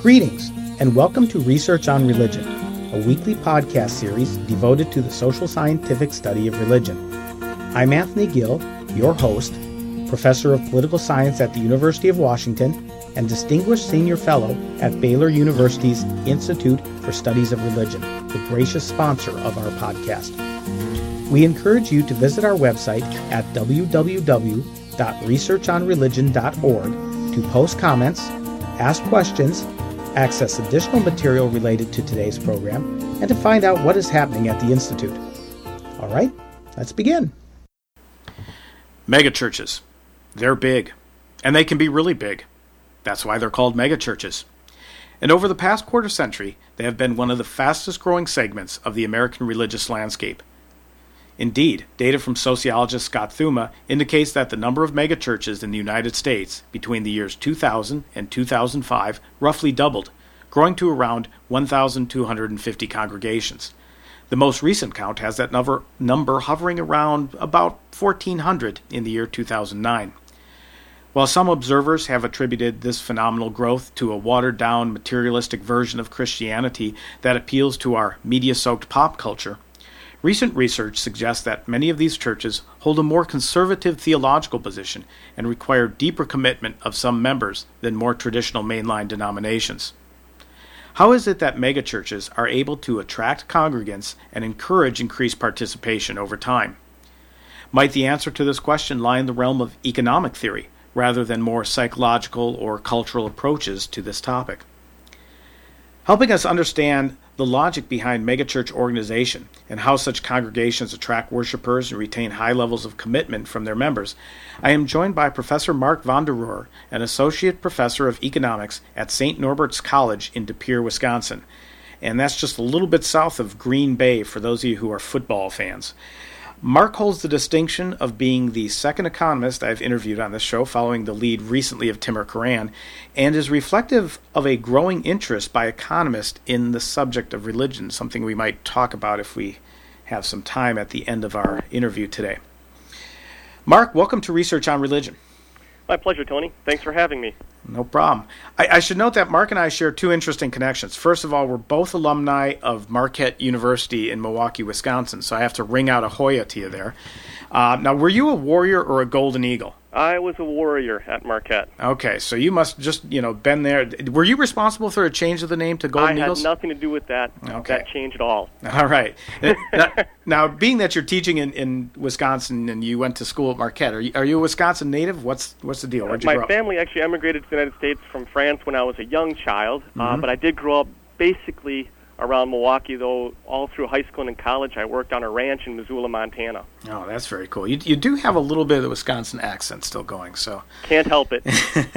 Greetings, and welcome to Research on Religion, a weekly podcast series devoted to the social scientific study of religion. I'm Anthony Gill, your host, Professor of Political Science at the University of Washington and Distinguished Senior Fellow at Baylor University's Institute for Studies of Religion, the gracious sponsor of our podcast. We encourage you to visit our website at www.researchonreligion.org to post comments, ask questions, access additional material related to today's program, and to find out what is happening at the Institute. All right, let's begin. Megachurches. They're big, and they can be really big. That's why they're called megachurches. And over the past quarter century, they have been one of the fastest growing segments of the American religious landscape. Indeed, data from sociologist Scott Thuma indicates that the number of megachurches in the United States between the years 2000 and 2005 roughly doubled, growing to around 1,250 congregations. The most recent count has that number hovering around about 1,400 in the year 2009. While some observers have attributed this phenomenal growth to a watered-down, materialistic version of Christianity that appeals to our media-soaked pop culture, recent research suggests that many of these churches hold a more conservative theological position and require deeper commitment of some members than more traditional mainline denominations. How is it that megachurches are able to attract congregants and encourage increased participation over time? Might the answer to this question lie in the realm of economic theory, rather than more psychological or cultural approaches to this topic? Helping us understand the logic behind megachurch organization and how such congregations attract worshipers and retain high levels of commitment from their members, I am joined by Professor Mark van der Roer, an associate professor of economics at St. Norbert's College in De Pere, Wisconsin. And that's just a little bit south of Green Bay for those of you who are football fans. Mark holds the distinction of being the second economist I've interviewed on this show, following the lead recently of Timur Kuran, and is reflective of a growing interest by economists in the subject of religion, something we might talk about if we have some time at the end of our interview today. Mark, welcome to Research on Religion. My pleasure, Tony. Thanks for having me. No problem. I should note that Mark and I share two interesting connections. First of all, we're both alumni of Marquette University in Milwaukee, Wisconsin, so I have to ring out a Hoya to you there. Now, were you a Warrior or a Golden Eagle? I was a Warrior at Marquette. Okay, so you must just, been there. Were you responsible for a change of the name to Golden Eagles? I had nothing to do with that change at all. All right. Now, being that you're teaching in Wisconsin and you went to school at Marquette, are you a Wisconsin native? What's the deal? Where'd you grow up? My family actually emigrated to the United States from France when I was a young child, but I did grow up basically around Milwaukee, though all through high school and college I worked on a ranch in Missoula, Montana. Oh, that's very cool. You do have a little bit of the Wisconsin accent still going, so can't help it.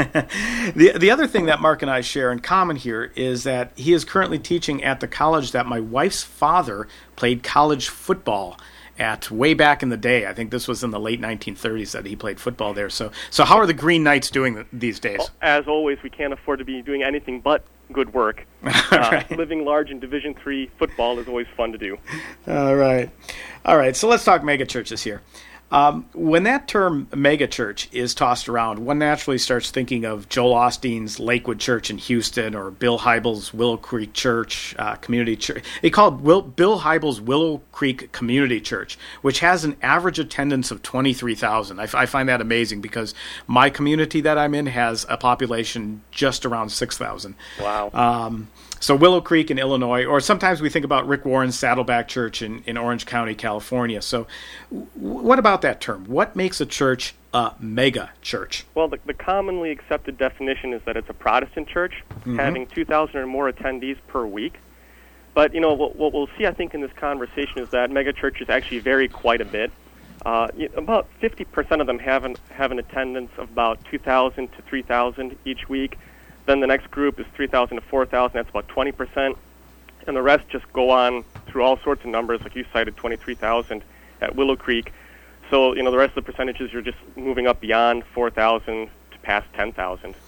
The other thing that Mark and I share in common here is that he is currently teaching at the college that my wife's father played college football at way back in the day. I think this was in the late 1930s that he played football there. So how are the Green Knights doing these days? Well, as always, we can't afford to be doing anything but good work. Right. Living large in Division III football is always fun to do. All right. So let's talk megachurches here. When that term megachurch is tossed around, one naturally starts thinking of Joel Osteen's Lakewood Church in Houston or Bill Hybels' Willow Creek Church Community Church. They call it Bill Hybels' Willow Creek Community Church, which has an average attendance of 23,000. I find that amazing because my community that I'm in has a population just around 6,000. Wow. So Willow Creek in Illinois, or sometimes we think about Rick Warren's Saddleback Church in Orange County, California. So what about that term? What makes a church a mega church? Well, the commonly accepted definition is that it's a Protestant church having 2,000 or more attendees per week. But, what we'll see, I think, in this conversation is that mega churches actually vary quite a bit. About 50% of them have an attendance of about 2,000 to 3,000 each week. Then the next group is 3,000 to 4,000. That's about 20%. And the rest just go on through all sorts of numbers, like you cited 23,000 at Willow Creek. So, the rest of the percentages, you're just moving up beyond 4,000 to past 10,000.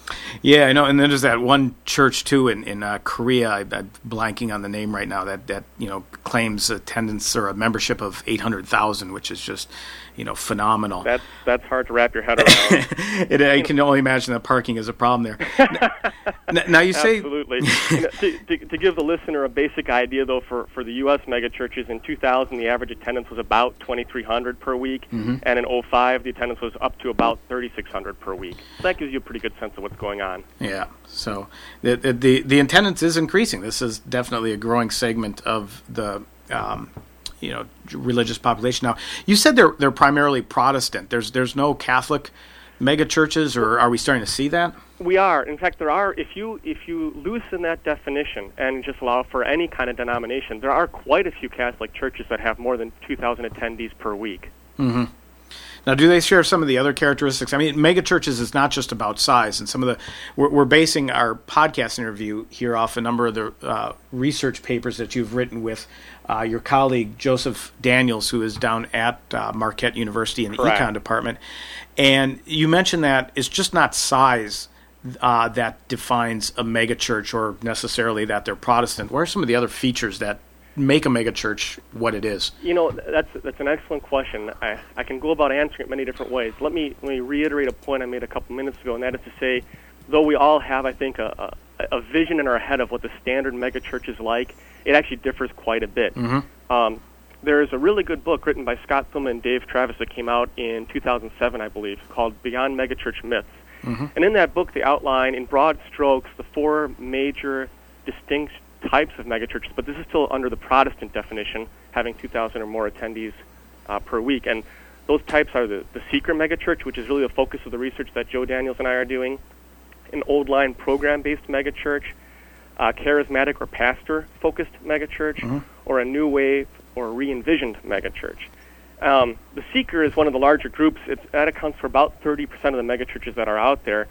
Yeah, I know. And then there's that one church too in Korea. I'm blanking on the name right now. That claims attendance or a membership of 800,000, which is just phenomenal. That's hard to wrap your head around. I can only imagine that parking is a problem there. Now you say absolutely. To give the listener a basic idea, though, for the U.S. megachurches in 2000, the average attendance was about 2,300 per week, and in 2005, the attendance was up to about 3,600 per week. So that gives you a pretty good sense of what's going on. Yeah. So the attendance is increasing. This is definitely a growing segment of the religious population. Now, you said they're primarily Protestant. There's no Catholic mega churches, or are we starting to see that? We are. In fact, there are. If you loosen that definition and just allow for any kind of denomination, there are quite a few Catholic churches that have more than 2,000 attendees per week. Mm-hmm. Now, do they share some of the other characteristics? I mean, mega churches is not just about size, and some of the we're basing our podcast interview here off a number of the research papers that you've written with your colleague Joseph Daniels, who is down at Marquette University in the Correct. Econ department. And you mentioned that it's just not size that defines a mega church, or necessarily that they're Protestant. What are some of the other features that make a mega church what it is? That's an excellent question. I can go about answering it many different ways. Let me reiterate a point I made a couple minutes ago, and that is to say, though we all have, I think, a vision in our head of what the standard mega church is like, it actually differs quite a bit. Mm-hmm. There is a really good book written by Scott Thilman and Dave Travis that came out in 2007, I believe, called Beyond Megachurch Myths. Mm-hmm. And in that book, they outline in broad strokes the four major distinct types of megachurches, but this is still under the Protestant definition, having 2,000 or more attendees per week. And those types are the seeker megachurch, which is really the focus of the research that Joe Daniels and I are doing, an old line program-based megachurch, charismatic or pastor-focused megachurch, mm-hmm. or a new wave or re-envisioned megachurch. The seeker is one of the larger groups. That accounts for about 30% of the megachurches that are out there,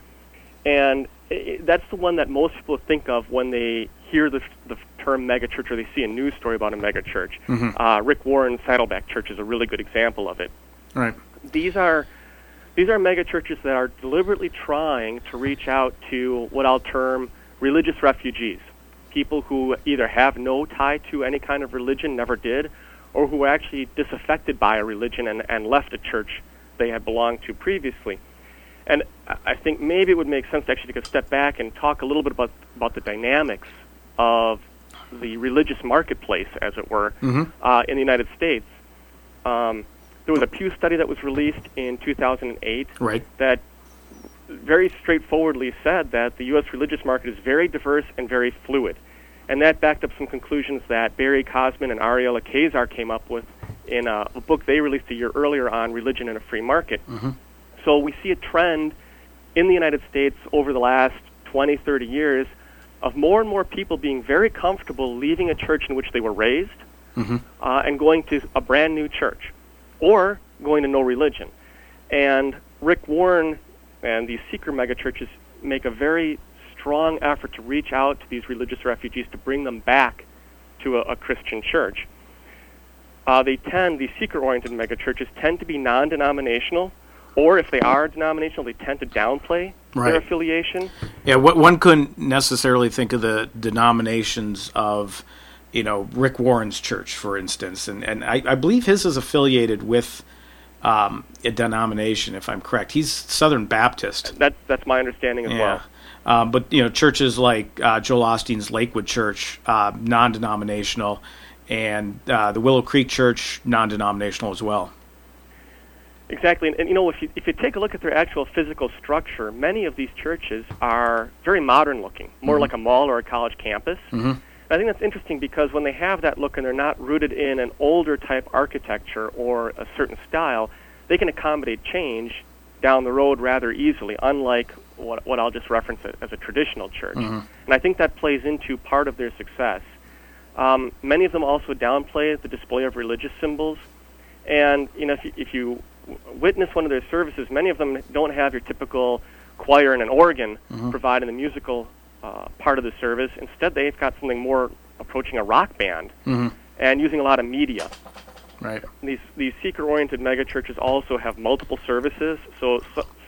and that's the one that most people think of when they hear the term megachurch or they see a news story about a megachurch. Mm-hmm. Rick Warren's Saddleback Church is a really good example of it. Right. These are megachurches that are deliberately trying to reach out to what I'll term religious refugees, people who either have no tie to any kind of religion, never did, or who were actually disaffected by a religion and left a church they had belonged to previously. And I think maybe it would make sense to actually take a step back and talk a little bit about the dynamics of the religious marketplace, as it were, mm-hmm. In the United States. There was a Pew study that was released in 2008 right. that very straightforwardly said that the U.S. religious market is very diverse and very fluid. And that backed up some conclusions that Barry Cosman and Ariella Kazar came up with in a book they released a year earlier on Religion in a Free Market. Mm-hmm. So we see a trend in the United States over the last 20, 30 years of more and more people being very comfortable leaving a church in which they were raised mm-hmm. And going to a brand new church or going to no religion. And Rick Warren and these seeker megachurches make a very strong effort to reach out to these religious refugees to bring them back to a Christian church. These seeker-oriented megachurches tend to be non-denominational, or if they are denominational, they tend to downplay right. their affiliation. Yeah, one couldn't necessarily think of the denominations of, Rick Warren's church, for instance, and I believe his is affiliated with a denomination, if I'm correct. He's Southern Baptist. That's my understanding as well. But churches like Joel Osteen's Lakewood Church, non-denominational, and the Willow Creek Church, non-denominational as well. Exactly, and if you take a look at their actual physical structure, many of these churches are very modern looking, more mm-hmm. like a mall or a college campus. Mm-hmm. And I think that's interesting because when they have that look and they're not rooted in an older type architecture or a certain style, they can accommodate change down the road rather easily, unlike what I'll just reference as a traditional church. Mm-hmm. And I think that plays into part of their success. Many of them also downplay the display of religious symbols. And if you witness one of their services, many of them don't have your typical choir and an organ mm-hmm. providing the musical part of the service. Instead, they've got something more approaching a rock band mm-hmm. and using a lot of media. Right. These seeker-oriented megachurches also have multiple services. So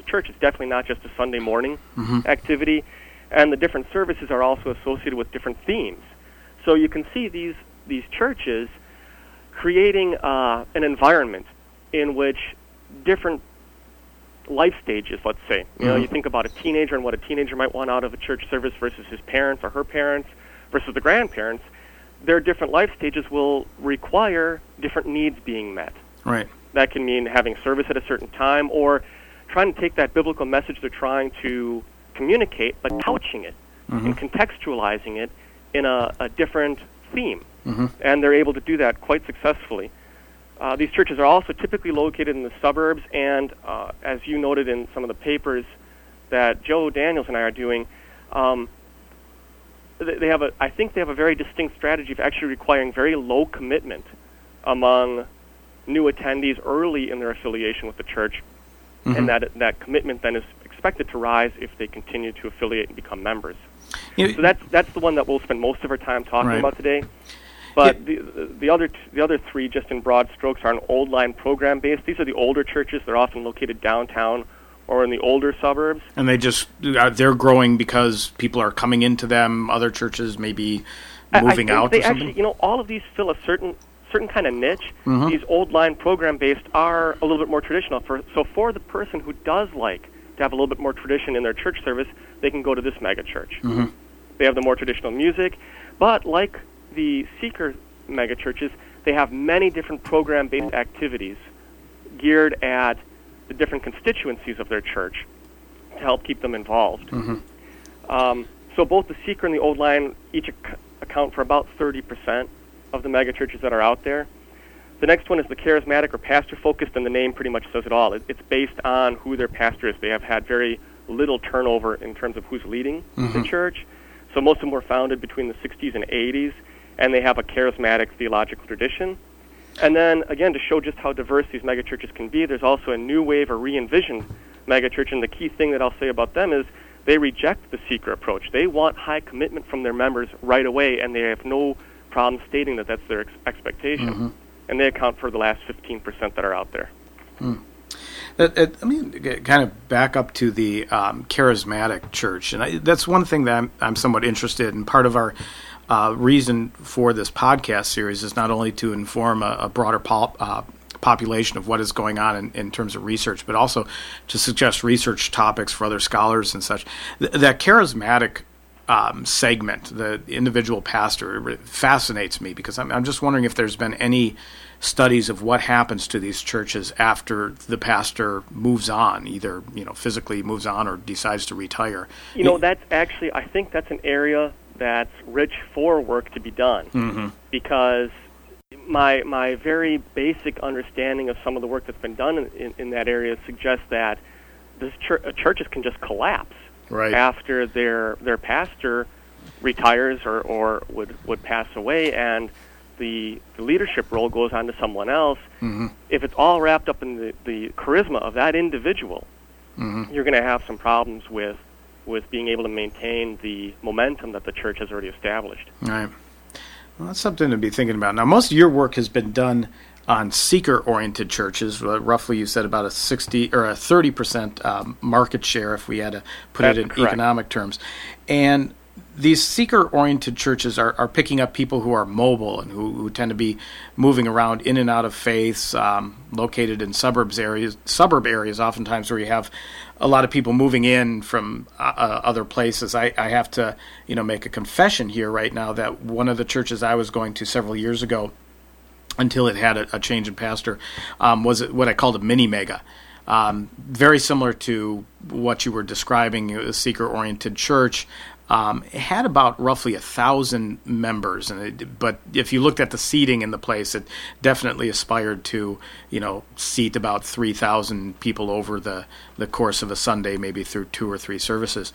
church. It's definitely not just a Sunday morning activity. And the different services are also associated with different themes. So you can see these churches creating an environment in which different life stages, let's say. You know, you think about a teenager and what a teenager might want out of a church service versus his parents or her parents versus the grandparents. Their different life stages will require different needs being met. Right. That can mean having service at a certain time or trying to take that biblical message they're trying to communicate, but couching it and contextualizing it in a different theme. And they're able to do that quite successfully. These churches are also typically located in the suburbs, and as you noted in some of the papers that Joe Daniels and I are doing, I think they have a very distinct strategy of actually requiring very low commitment among new attendees early in their affiliation with the church, and that commitment then is expected to rise if they continue to affiliate and become members. So that's the one that we'll spend most of our time talking about today. But the other three, just in broad strokes, are an old line program based. These are the older churches. They're often located downtown or in the older suburbs. And they're growing because people are coming into them. Other churches may be moving out or something. Actually, all of these fill a certain kind of niche. These old line program based are a little bit more traditional. So for the person who does like to have a little bit more tradition in their church service, they can go to this mega church. They have the more traditional music, but like the Seeker mega churches, they have many different program-based activities geared at the different constituencies of their church to help keep them involved. So both the Seeker and the Old Line each account for about 30% of the mega churches that are out there. The next one is the charismatic or pastor-focused, and the name pretty much says it all. It's based on who their pastor is. They have had very little turnover in terms of who's leading the church. So most of them were founded between the 60s and 80s, and they have a charismatic theological tradition. And then, again, to show just how diverse these megachurches can be, there's also a new wave or re-envisioned megachurch, and the key thing that I'll say about them is they reject the Seeker approach. They want high commitment from their members right away, and they have no problem stating that that's their expectation. And they account for the last 15% that are out there. Let me kind of back up to the charismatic church, and that's one thing that I'm somewhat interested in. Part of our reason for this podcast series is not only to inform a broader population of what is going on in terms of research, but also to suggest research topics for other scholars and such. That charismatic segment, the individual pastor, fascinates me because I'm just wondering if there's been any studies of what happens to these churches after the pastor moves on, either physically moves on or decides to retire. That's actually, I think that's an area that's rich for work to be done, because my very basic understanding of some of the work that's been done in that area suggests that churches can just collapse after their pastor retires or would pass away, and the leadership role goes on to someone else. If it's all wrapped up in the charisma of that individual, you're going to have some problems with being able to maintain the momentum that the church has already established. Right. Well, that's something to be thinking about. Now, most of your work has been done on seeker-oriented churches. Roughly, you said about a 60 or a 30% market share, if we had to put it in economic terms. And these seeker-oriented churches are picking up people who are mobile and who tend to be moving around in and out of faiths, located in suburb areas, oftentimes where you have a lot of people moving in from other places. I have to, make a confession here right now that one of the churches I was going to several years ago, until it had a change in pastor, was what I called a mini mega. Very similar to what you were describing, a seeker-oriented church. It had about roughly 1,000 members, but if you looked at the seating in the place, it definitely aspired to, seat about 3,000 people over the course of a Sunday, maybe through 2 or 3 services.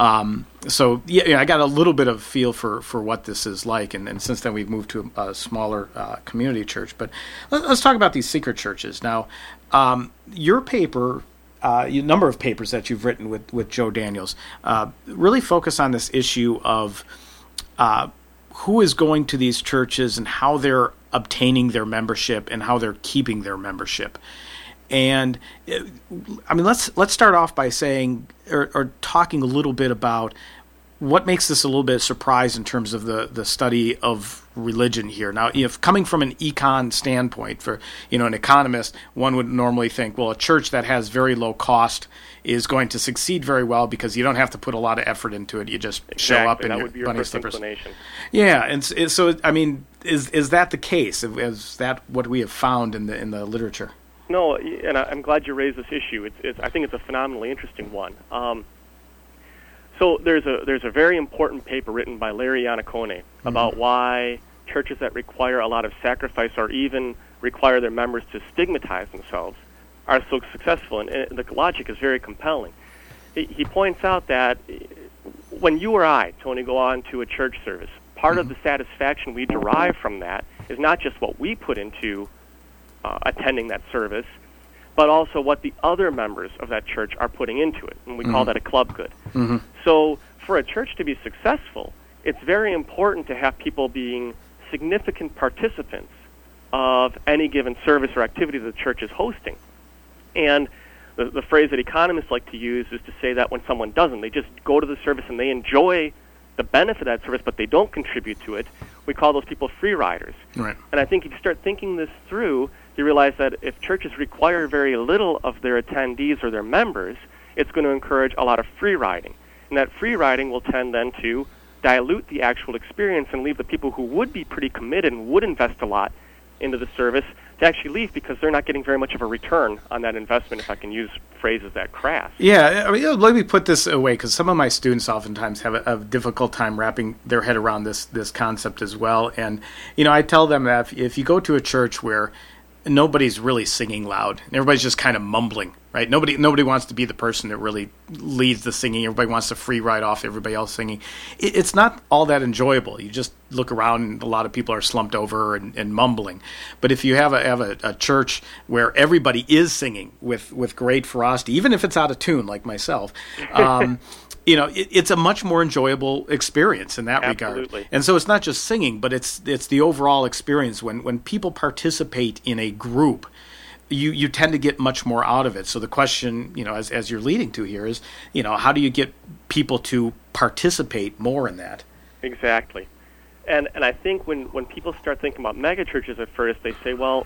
So I got a little bit of feel for what this is like, and since then we've moved to a smaller community church. But let's talk about these seeker churches now. Your paper. Number of papers that you've written with Joe Daniels really focus on this issue of who is going to these churches and how they're obtaining their membership and how they're keeping their membership. And I mean, let's start off by saying or talking a little bit about what makes this a little bit of a surprise in terms of the study of religion here. Now, if coming from an econ standpoint, for an economist, one would normally think, well, a church that has very low cost is going to succeed very well because you don't have to put a lot of effort into it. You just show up in your bunny slippers. Yeah, and so I mean, is that the case? Is that what we have found in the literature? No, and I'm glad you raised this issue. I think it's a phenomenally interesting one. So there's a very important paper written by Larry Iannacone about why churches that require a lot of sacrifice or even require their members to stigmatize themselves are so successful, and the logic is very compelling. He points out that when you or I, Tony, go on to a church service, part of the satisfaction we derive from that is not just what we put into attending that service, but also what the other members of that church are putting into it, and we call that a club good. So for a church to be successful, it's very important to have people being significant participants of any given service or activity the church is hosting. And the phrase that economists like to use is to say that when someone doesn't, they just go to the service and they enjoy the benefit of that service, but they don't contribute to it, we call those people free riders. Right. And I think if you start thinking this through, you realize that if churches require very little of their attendees or their members, it's going to encourage a lot of free riding. And that free riding will tend then to dilute the actual experience and leave the people who would be pretty committed and would invest a lot into the service to actually leave because they're not getting very much of a return on that investment, if I can use phrases that crass. Yeah, I mean, let me put this away, because some of my students oftentimes have a difficult time wrapping their head around this concept as well. And, I tell them that if you go to a church where nobody's really singing loud, and everybody's just kind of mumbling, right? Nobody wants to be the person that really leads the singing. Everybody wants to free ride off everybody else singing. It's not all that enjoyable. You just look around and a lot of people are slumped over and mumbling. But if you have a church where everybody is singing with great ferocity, even if it's out of tune like myself, it's a much more enjoyable experience in that Absolutely. regard. And so it's not just singing, but it's the overall experience. When people participate in a group, you tend to get much more out of it. So the question, as you're leading to here is, how do you get people to participate more in that? Exactly. And I think when people start thinking about megachurches at first, they say, well,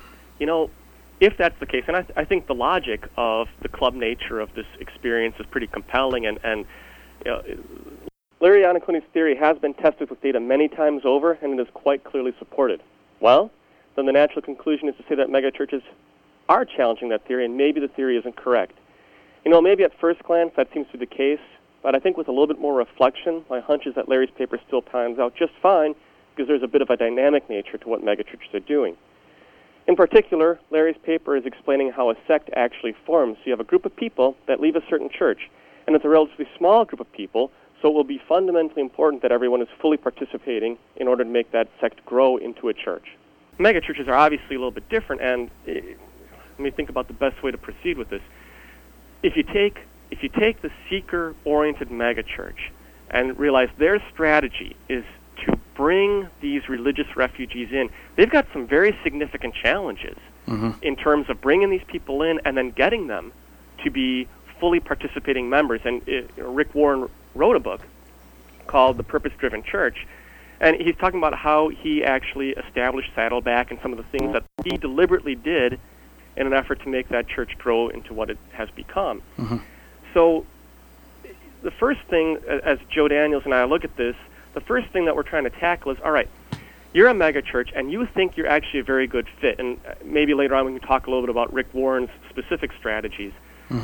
if that's the case, and I think the logic of the club nature of this experience is pretty compelling, and Larry Iannacone's theory has been tested with data many times over, and it is quite clearly supported. Well, then the natural conclusion is to say that megachurches are challenging that theory, and maybe the theory isn't correct. Maybe at first glance that seems to be the case, but I think with a little bit more reflection, my hunch is that Larry's paper still pans out just fine because there's a bit of a dynamic nature to what megachurches are doing. In particular, Larry's paper is explaining how a sect actually forms. So you have a group of people that leave a certain church, and it's a relatively small group of people, so it will be fundamentally important that everyone is fully participating in order to make that sect grow into a church. Megachurches are obviously a little bit different, and let me think about the best way to proceed with this. If you take the seeker-oriented megachurch and realize their strategy is to bring these religious refugees in, they've got some very significant challenges in terms of bringing these people in and then getting them to be fully participating members. And Rick Warren wrote a book called The Purpose-Driven Church, and he's talking about how he actually established Saddleback and some of the things that he deliberately did in an effort to make that church grow into what it has become. So the first thing, as Joe Daniels and I look at this, the first thing that we're trying to tackle is, all right, you're a megachurch and you think you're actually a very good fit, and maybe later on we can talk a little bit about Rick Warren's specific strategies.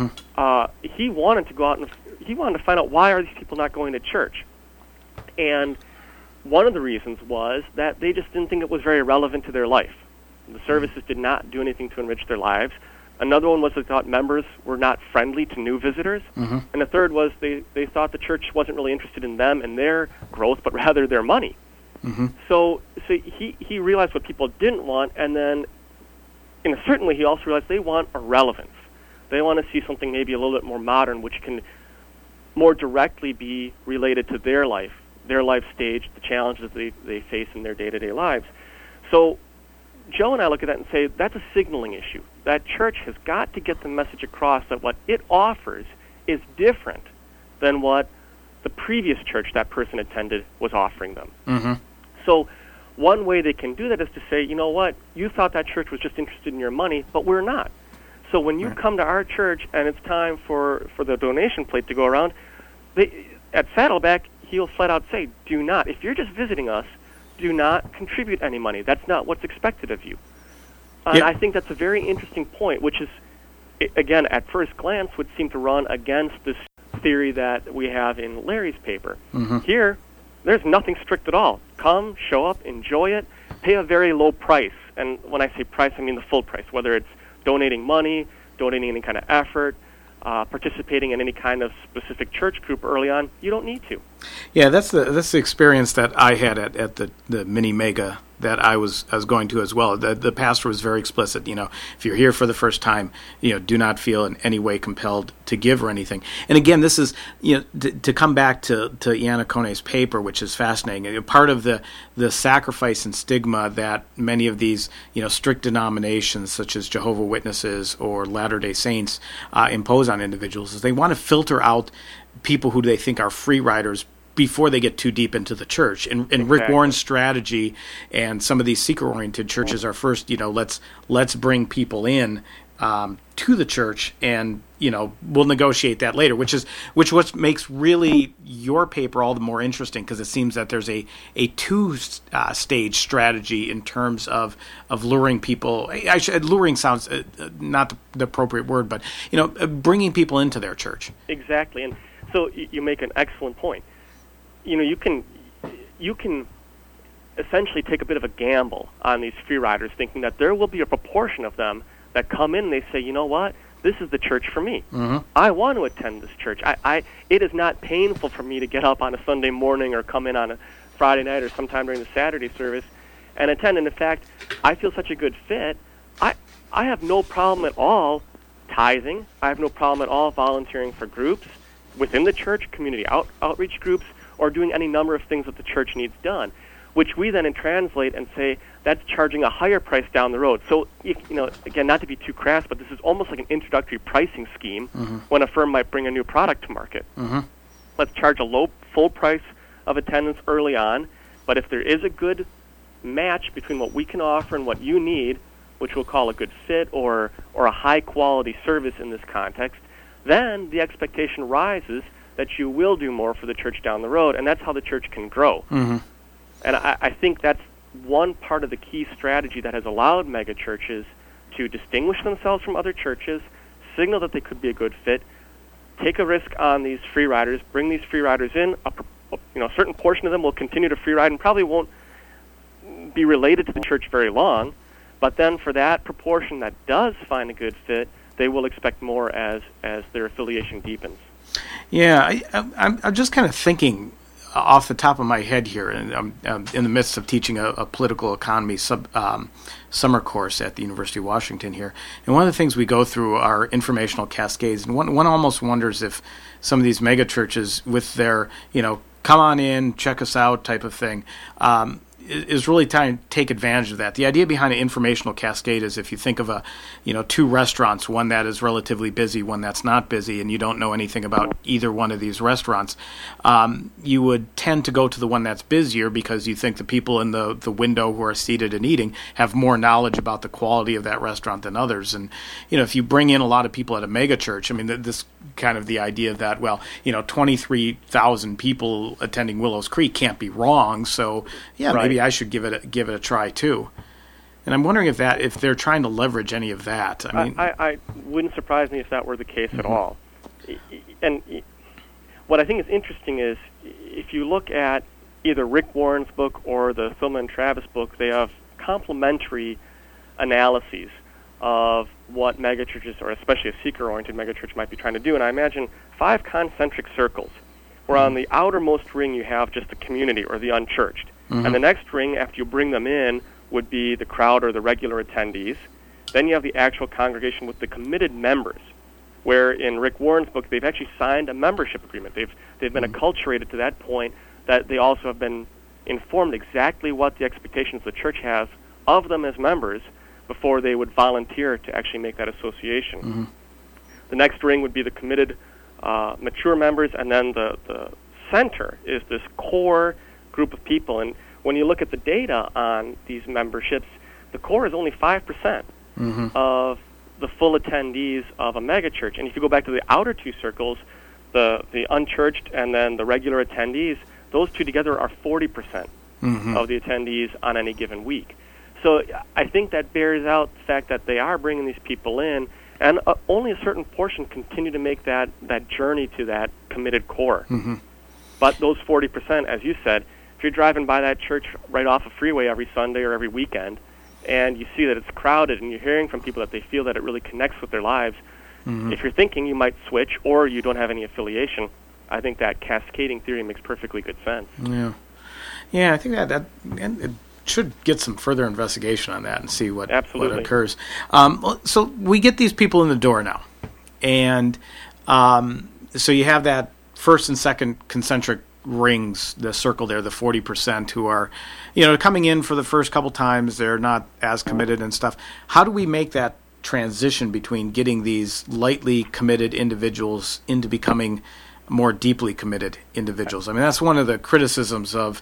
He wanted to go out and he wanted to find out, why are these people not going to church? And one of the reasons was that they just didn't think it was very relevant to their life. The services did not do anything to enrich their lives. Another one was they thought members were not friendly to new visitors. And the third was they thought the church wasn't really interested in them and their growth, but rather their money. So he realized what people didn't want, and then certainly he also realized they want a relevance. They want to see something maybe a little bit more modern, which can more directly be related to their life stage, the challenges they face in their day-to-day lives. So Joe and I look at that and say that's a signaling issue. That church has got to get the message across that what it offers is different than what the previous church that person attended was offering them. Mm-hmm. So one way they can do that is to say, you know what, you thought that church was just interested in your money, but we're not. So when you come to our church and it's time for the donation plate to go around, at Saddleback, he'll flat out say, do not, if you're just visiting us, do not contribute any money. That's not what's expected of you. And I think that's a very interesting point, which is, again, at first glance, would seem to run against this theory that we have in Larry's paper. Mm-hmm. Here, there's nothing strict at all. Come, show up, enjoy it, pay a very low price. And when I say price, I mean the full price, whether it's donating money, donating any kind of effort, participating in any kind of specific church group early on. You don't need to. Yeah, that's the experience that I had at the mini mega that I was going to as well. The pastor was very explicit. If you're here for the first time, do not feel in any way compelled to give or anything. And again, this is to come back to Iannacone's paper, which is fascinating. Part of the sacrifice and stigma that many of these strict denominations, such as Jehovah's Witnesses or Latter-day Saints, impose on individuals is they want to filter out people who they think are free riders before they get too deep into the church. And Exactly. Rick Warren's strategy and some of these seeker-oriented churches are first, let's bring people in to the church, and we'll negotiate that later, which what makes really your paper all the more interesting, because it seems that there's a two-stage strategy in terms of luring people. Luring sounds not the appropriate word, but bringing people into their church. Exactly, and so you make an excellent point. You can essentially take a bit of a gamble on these free riders, thinking that there will be a proportion of them that come in and they say, you know what, this is the church for me. Mm-hmm. I want to attend this church. It is not painful for me to get up on a Sunday morning or come in on a Friday night or sometime during the Saturday service and attend. And in fact, I feel such a good fit. I have no problem at all tithing. I have no problem at all volunteering for groups within the church, community outreach groups, or doing any number of things that the church needs done, which we then translate and say that's charging a higher price down the road. So, again, not to be too crass, but this is almost like an introductory pricing scheme Mm-hmm. when a firm might bring a new product to market. Mm-hmm. Let's charge a low full price of attendance early on, but if there is a good match between what we can offer and what you need, which we'll call a good fit or a high-quality service in this context, then the expectation rises that you will do more for the church down the road, and that's how the church can grow. Mm-hmm. And I think that's one part of the key strategy that has allowed megachurches to distinguish themselves from other churches, signal that they could be a good fit, take a risk on these free riders, bring these free riders in. A certain portion of them will continue to free ride and probably won't be related to the church very long, but then for that proportion that does find a good fit, they will expect more as their affiliation deepens. Yeah, I'm just kind of thinking off the top of my head here, and I'm in the midst of teaching a political economy summer course at the University of Washington here. And one of the things we go through are informational cascades, and one almost wonders if some of these mega churches with their, come on in, check us out type of thing, is really trying to take advantage of that. The idea behind an informational cascade is if you think of two restaurants, one that is relatively busy, one that's not busy, and you don't know anything about either one of these restaurants, you would tend to go to the one that's busier because you think the people in the window who are seated and eating have more knowledge about the quality of that restaurant than others. And, if you bring in a lot of people at a mega church, I mean, this kind of the idea that, 23,000 people attending Willows Creek can't be wrong, so yeah, right. Maybe I should give it a try too. And I'm wondering if they're trying to leverage any of that. I wouldn't surprise me if that were the case Mm-hmm. at all. And what I think is interesting is if you look at either Rick Warren's book or the Philman and Travis book, they have complementary analyses of what megachurches, or especially a seeker-oriented megachurch, might be trying to do. And I imagine 5 concentric circles, where on the outermost ring you have just the community or the unchurched. Mm-hmm. And the next ring, after you bring them in, would be the crowd or the regular attendees. Then you have the actual congregation with the committed members, where in Rick Warren's book, they've actually signed a membership agreement. They've been acculturated to that point that they also have been informed exactly what the expectations the church has of them as members before they would volunteer to actually make that association. Mm-hmm. The next ring would be the committed mature members, and then the center is this core group of people. And when you look at the data on these memberships, the core is only 5% of the full attendees of a megachurch. And if you go back to the outer two circles, the unchurched and then the regular attendees, those two together are 40% of the attendees on any given week. So I think that bears out the fact that they are bringing these people in, and only a certain portion continue to make that journey to that committed core. But those 40%, as you said, if you're driving by that church right off a freeway every Sunday or every weekend, and you see that it's crowded, and you're hearing from people that they feel that it really connects with their lives, if you're thinking you might switch or you don't have any affiliation, I think that cascading theory makes perfectly good sense. Yeah, I think that and it should get some further investigation on that and see what occurs. So we get these people in the door now, and so you have that first and second concentric rings, the circle there, the 40% who are, coming in for the first couple times, they're not as committed and stuff. How do we make that transition between getting these lightly committed individuals into becoming more deeply committed individuals? I mean, that's one of the criticisms of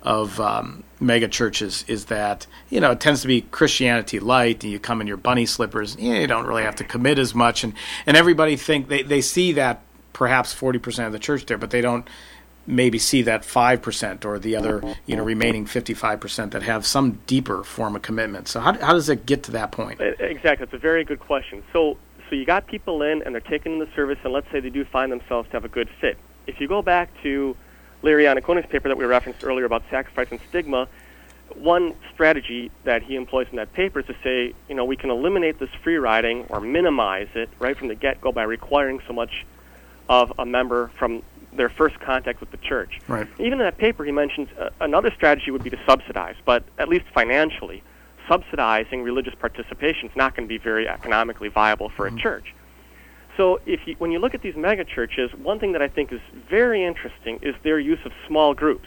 mega churches, is that it tends to be Christianity light, and you come in your bunny slippers, you don't really have to commit as much, and everybody think they see that perhaps 40% of the church there, but they don't maybe see that 5% or the other remaining 55% that have some deeper form of commitment. So how does it get to that point? Exactly, it's a very good question. So you got people in, and they're taking in the service, and let's say they do find themselves to have a good fit. If you go back to Larry Iannacone's paper that we referenced earlier about sacrifice and stigma, one strategy that he employs in that paper is to say, we can eliminate this free riding or minimize it right from the get-go by requiring so much of a member from their first contact with the church. Right. Even in that paper, he mentions another strategy would be to subsidize, but at least financially, subsidizing religious participation is not going to be very economically viable for a church. So when you look at these mega churches, one thing that I think is very interesting is their use of small groups.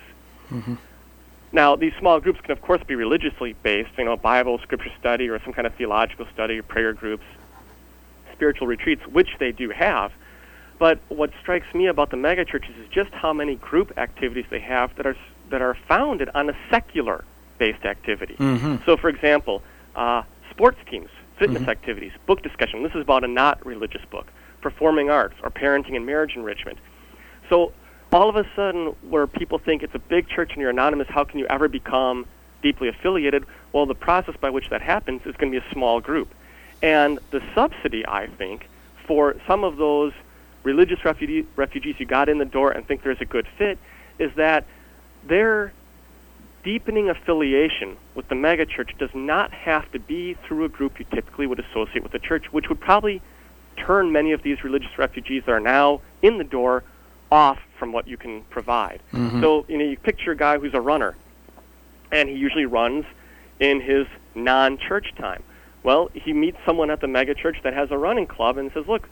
Now, these small groups can, of course, be religiously based, Bible, scripture study, or some kind of theological study, or prayer groups, spiritual retreats, which they do have. But what strikes me about the mega churches is just how many group activities they have that are founded on a secular-based activity. So, for example, sports teams, fitness activities, book discussion. This is about a not religious book. Performing arts, or parenting and marriage enrichment. So all of a sudden, where people think it's a big church and you're anonymous, how can you ever become deeply affiliated? Well, the process by which that happens is going to be a small group. And the subsidy, I think, for some of those religious refugees you got in the door and think there's a good fit, is that their deepening affiliation with the megachurch does not have to be through a group you typically would associate with the church, which would probably turn many of these religious refugees that are now in the door off from what you can provide. So, you picture a guy who's a runner, and he usually runs in his non-church time. Well, he meets someone at the megachurch that has a running club and says, look,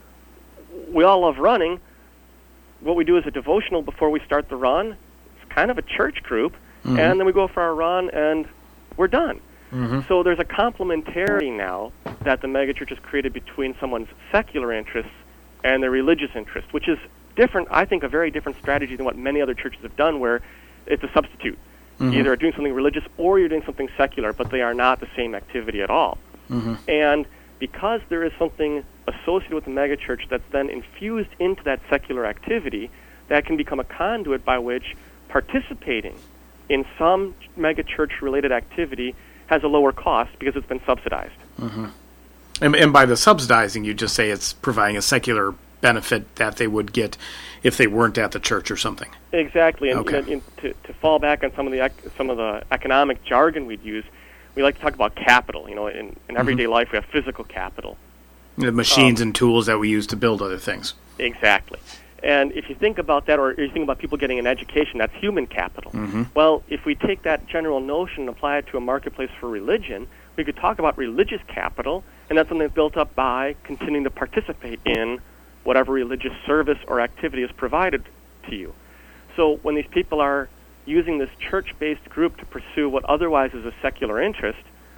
we all love running. What we do is a devotional before we start the run. It's kind of a church group, and then we go for our run, and we're done. So there's a complementarity now that the megachurch has created between someone's secular interests and their religious interests, which is different, I think, a very different strategy than what many other churches have done, where it's a substitute. Either you're doing something religious or you're doing something secular, but they are not the same activity at all. And because there is something associated with the megachurch that's then infused into that secular activity, that can become a conduit by which participating in some megachurch-related activity has a lower cost because it's been subsidized. And by the subsidizing, you just say it's providing a secular benefit that they would get if they weren't at the church or something. Exactly. And to fall back on some of the economic jargon we'd use, we like to talk about capital. In everyday life, we have physical capital. The machines and tools that we use to build other things. Exactly. And if you think about that, or you think about people getting an education, that's human capital. Well, if we take that general notion and apply it to a marketplace for religion, we could talk about religious capital, and that's something that's built up by continuing to participate in whatever religious service or activity is provided to you. So when these people are using this church-based group to pursue what otherwise is a secular interest,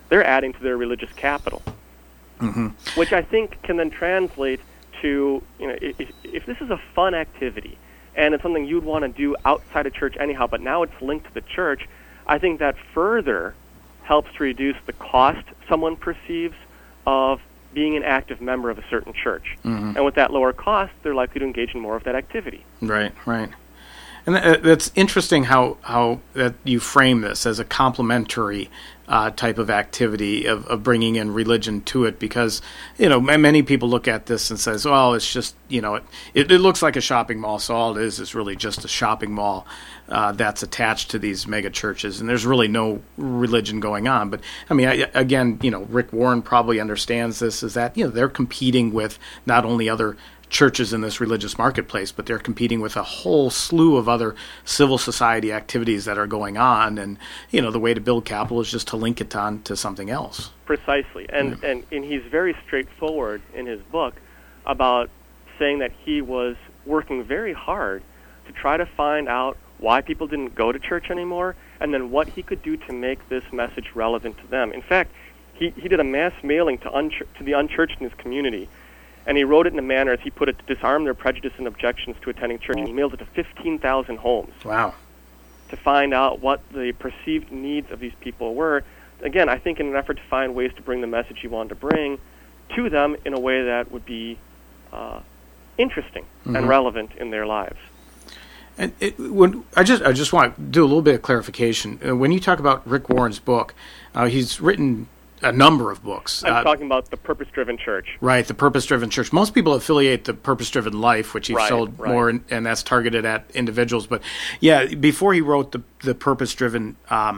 they're adding to their religious capital, which I think can then translate to, if this is a fun activity and it's something you'd want to do outside of church anyhow, but now it's linked to the church, I think that further helps to reduce the cost someone perceives of being an active member of a certain church. And with that lower cost, they're likely to engage in more of that activity. Right. And that's interesting how that you frame this as a complementary type of activity of bringing in religion to it, because many people look at this and says, well, it's just it looks like a shopping mall, so all it is really just a shopping mall that's attached to these mega churches, and there's really no religion going on. But I mean, again, Rick Warren probably understands this, is that they're competing with not only other churches in this religious marketplace, but they're competing with a whole slew of other civil society activities that are going on, and the way to build capital is just to link it on to something else. Precisely, and he's very straightforward in his book about saying that he was working very hard to try to find out why people didn't go to church anymore, and then what he could do to make this message relevant to them. In fact, he did a mass mailing to the unchurched in his community. And he wrote it in a manner, as he put it, to disarm their prejudice and objections to attending church. And he mailed it to 15,000 homes. Wow. To find out what the perceived needs of these people were. Again, I think in an effort to find ways to bring the message he wanted to bring to them in a way that would be interesting and relevant in their lives. And I just want to do a little bit of clarification. When you talk about Rick Warren's book, he's written a number of books. I'm talking about the Purpose-Driven Church. Right, the Purpose-Driven Church. Most people affiliate the Purpose-Driven Life, which he sold more, and that's targeted at individuals. But yeah, before he wrote the Purpose-Driven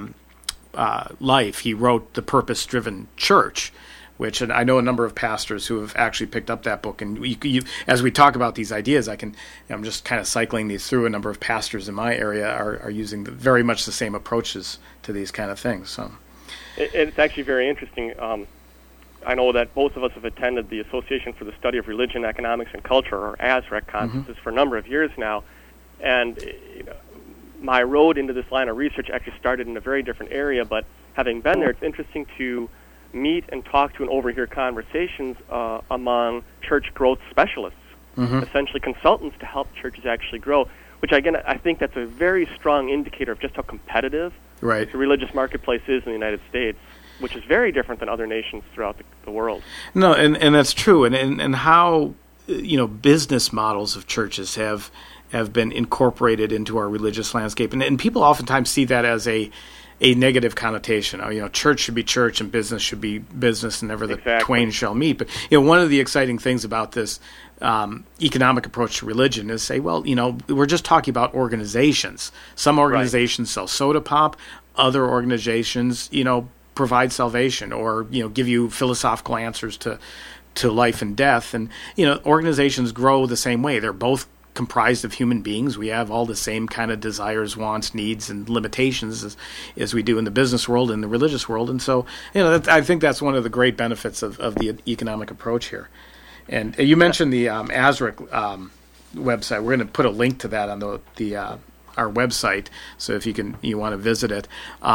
Life, he wrote the Purpose-Driven Church, which, and I know a number of pastors who have actually picked up that book. And you, as we talk about these ideas, I'm just kind of cycling these through. A number of pastors in my area are using very much the same approaches to these kind of things. So. It's actually very interesting. I know that both of us have attended the Association for the Study of Religion, Economics, and Culture, or ASREC, conferences for a number of years now. And my road into this line of research actually started in a very different area, but having been there, it's interesting to meet and talk to and overhear conversations among church growth specialists, essentially consultants to help churches actually grow, which, again, I think that's a very strong indicator of just how competitive the religious marketplace is in the United States, which is very different than other nations throughout the world. No, and that's true, and how business models of churches have been incorporated into our religious landscape, and people oftentimes see that as a negative connotation. Church should be church and business should be business, and never the twain shall meet. But one of the exciting things about this economic approach to religion is say, well, we're just talking about organizations. Some organizations sell soda pop, other organizations, provide salvation or give you philosophical answers to life and death. And organizations grow the same way. They're both comprised of human beings. We have all the same kind of desires, wants, needs, and limitations as we do in the business world and the religious world. And so, I think that's one of the great benefits of the economic approach here. And you mentioned the ASREC website. We're going to put a link to that on our website, so if you want to visit it,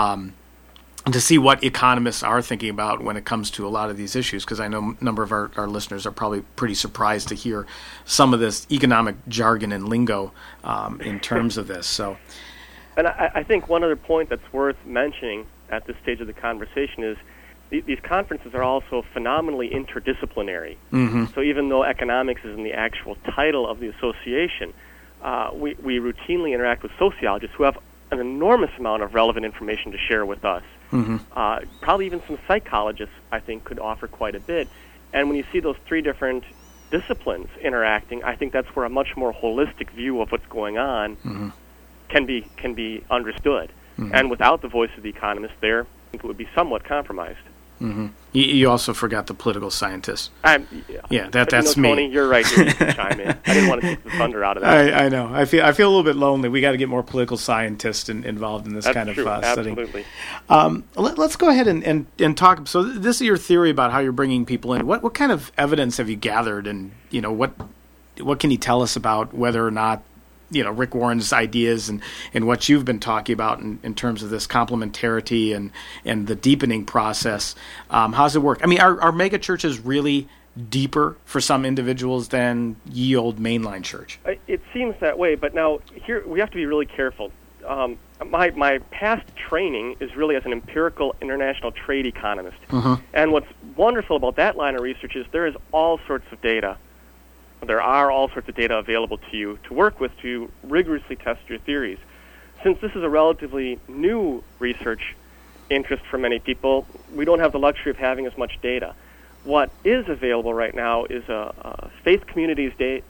to see what economists are thinking about when it comes to a lot of these issues, because I know a number of our listeners are probably pretty surprised to hear some of this economic jargon and lingo in terms of this. So, and I think one other point that's worth mentioning at this stage of the conversation is these conferences are also phenomenally interdisciplinary. So even though economics is in the actual title of the association, we routinely interact with sociologists who have an enormous amount of relevant information to share with us. Probably even some psychologists, I think, could offer quite a bit. And when you see those three different disciplines interacting, I think that's where a much more holistic view of what's going on can be understood. And without the voice of the economist there, I think it would be somewhat compromised. You also forgot the political scientist. That's me. Tony, you're right. You chime in. I didn't want to take the thunder out of that. I know. I feel a little bit lonely. We got to get more political scientists involved in this kind of study. Absolutely. Let's go ahead and talk. So this is your theory about how you're bringing people in. What kind of evidence have you gathered, and what can you tell us about whether or not Rick Warren's ideas and what you've been talking about in terms of this complementarity and the deepening process. How does it work? I mean, are mega churches really deeper for some individuals than ye old mainline church? It seems that way, but now here we have to be really careful. My past training is really as an empirical international trade economist. And what's wonderful about that line of research is there is all sorts of data. There are all sorts of data available to you to work with to rigorously test your theories. Since this is a relatively new research interest for many people, we don't have the luxury of having as much data. What is available right now is a Faith Communities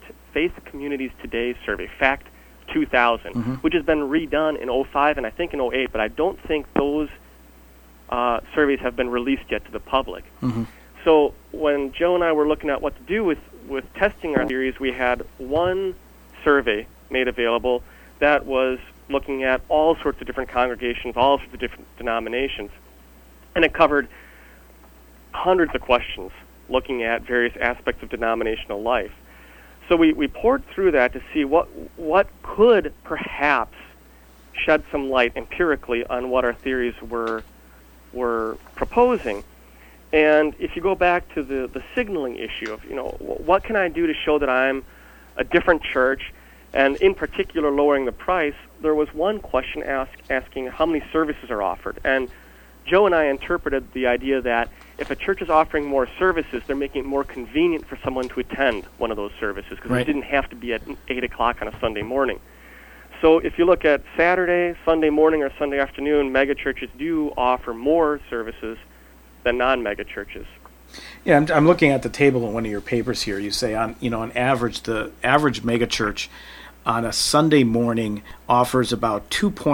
Today survey, FACT 2000, which has been redone in 2005 and I think in 2008, but I don't think those surveys have been released yet to the public. So when Joe and I were looking at what to do with testing our theories, we had one survey made available that was looking at all sorts of different congregations, all sorts of different denominations, and it covered hundreds of questions looking at various aspects of denominational life. So we poured through that to see what could perhaps shed some light empirically on what our theories were proposing. And if you go back to the signaling issue of, what can I do to show that I'm a different church, and in particular lowering the price, there was one question asking how many services are offered. And Joe and I interpreted the idea that if a church is offering more services, they're making it more convenient for someone to attend one of those services, because it didn't have to be at 8 o'clock on a Sunday morning. So if you look at Saturday, Sunday morning, or Sunday afternoon, mega churches do offer more services than non-mega churches. Yeah, I'm looking at the table in one of your papers here. You say on average, the average mega church on a Sunday morning offers about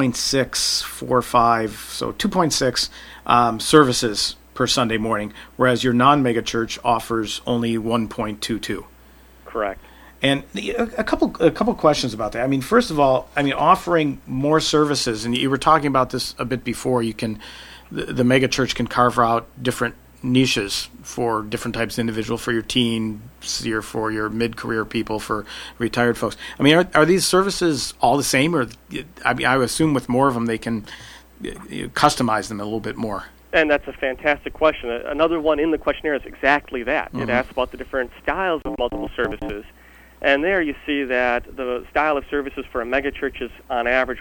2.645, so 2.6 services per Sunday morning, whereas your non-mega church offers only 1.22. Correct. And a couple questions about that. I mean, first of all, offering more services, and you were talking about this a bit before. The mega church can carve out different niches for different types of individual, for your teens, for your mid-career people, for retired folks. I mean, are these services all the same, or I would assume with more of them they can customize them a little bit more. And that's a fantastic question. Another one in the questionnaire is exactly that. It asks about the different styles of multiple services. And there you see that the style of services for a megachurch is on average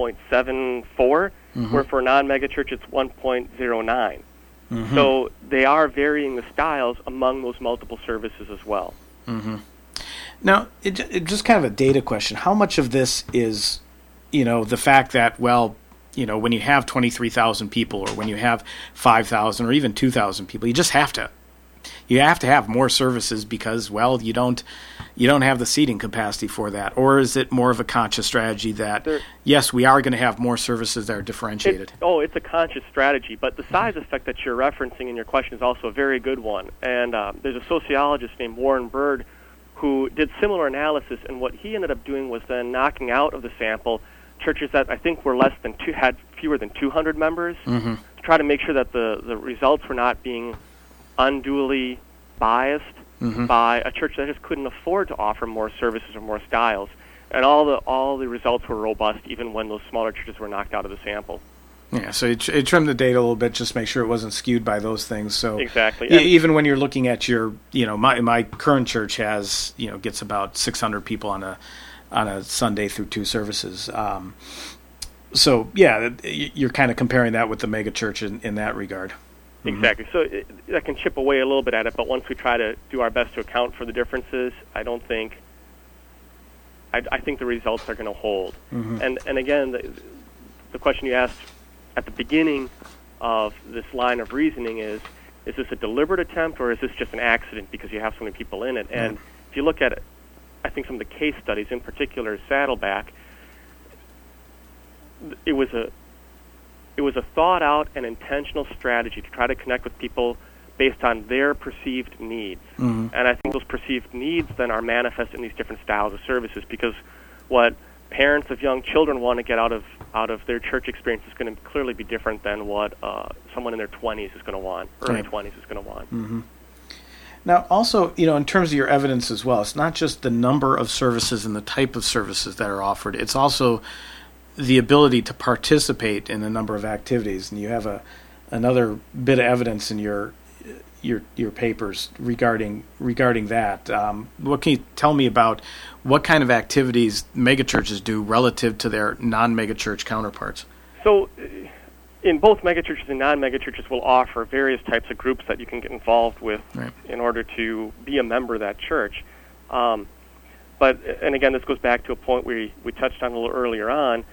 1.74, where for a non-megachurch it's 1.09. So they are varying the styles among those multiple services as well. Now, it just kind of a data question. How much of this is, the fact that, when you have 23,000 people, or when you have 5,000 or even 2,000 people, you have to have more services because, you don't have the seating capacity for that? Or is it more of a conscious strategy that, yes, we are going to have more services that are differentiated? It's a conscious strategy, but the size effect that you're referencing in your question is also a very good one. And there's a sociologist named Warren Bird who did similar analysis, and what he ended up doing was then knocking out of the sample churches that I think were had fewer than 200 members, to try to make sure that the results were not being unduly biased by a church that just couldn't afford to offer more services or more styles. And all the results were robust, even when those smaller churches were knocked out of the sample. Yeah, so it trimmed the data a little bit, just make sure it wasn't skewed by those things. So exactly. Even when you're looking at your, my current church gets about 600 people on a Sunday through 2 services. So yeah, you're kind of comparing that with the mega church in that regard. Exactly. So that can chip away a little bit at it, but once we try to do our best to account for the differences, I think the results are going to hold. And again, the question you asked at the beginning of this line of reasoning is this a deliberate attempt, or is this just an accident because you have so many people in it? And if you look at it, I think some of the case studies, in particular Saddleback, it was a thought-out and intentional strategy to try to connect with people based on their perceived needs. And I think those perceived needs then are manifest in these different styles of services, because what parents of young children want to get out of their church experience is going to clearly be different than what someone in their 20s is going to want, early 20s is going to want. Now, also, in terms of your evidence as well, it's not just the number of services and the type of services that are offered. It's also the ability to participate in a number of activities. And you have another bit of evidence in your papers regarding that. What can you tell me about what kind of activities megachurches do relative to their non-megachurch counterparts? So, in both megachurches and non-megachurches will offer various types of groups that you can get involved with in order to be a member of that church. And again, this goes back to a point we touched on a little earlier on.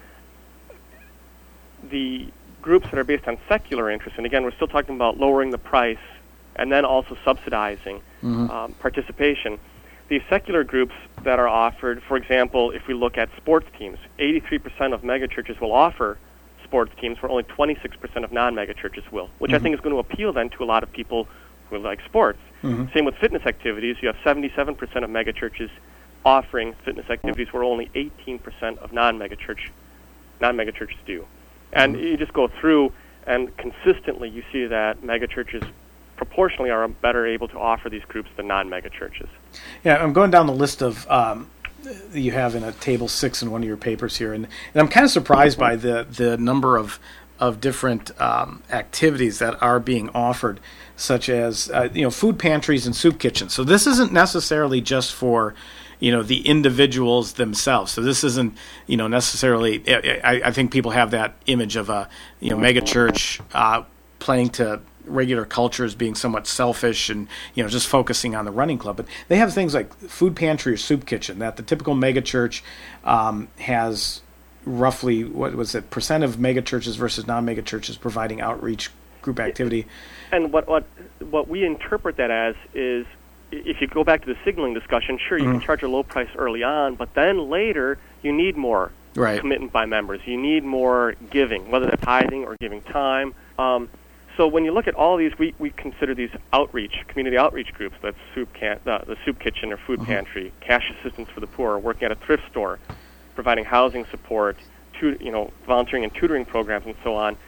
The groups that are based on secular interests, and again, we're still talking about lowering the price and then also subsidizing participation. These secular groups that are offered, for example, if we look at sports teams, 83% of megachurches will offer sports teams, where only 26% of non-megachurches will, which I think is going to appeal then to a lot of people who like sports. Same with fitness activities. You have 77% of megachurches offering fitness activities, where only 18% of non-megachurches do. And you just go through, and consistently you see that megachurches proportionally are better able to offer these groups than non-megachurches. Yeah, I'm going down the list of you have in a table 6 in one of your papers here, and I'm kind of surprised by the number of different activities that are being offered, such as food pantries and soup kitchens. So this isn't necessarily just for the individuals themselves. So this isn't necessarily. I think people have that image of a megachurch playing to regular culture as being somewhat selfish and just focusing on the running club. But they have things like food pantry or soup kitchen that the typical megachurch has roughly, what was it, percent of megachurches versus non-megachurches providing outreach group activity. And what we interpret that as is, if you go back to the signaling discussion, sure, you can charge a low price early on, but then later you need more commitment by members. You need more giving, whether that's tithing or giving time. So when you look at all these, we consider these community outreach groups. That's the soup kitchen or food pantry, cash assistance for the poor, working at a thrift store, providing housing support, volunteering and tutoring programs, and so on.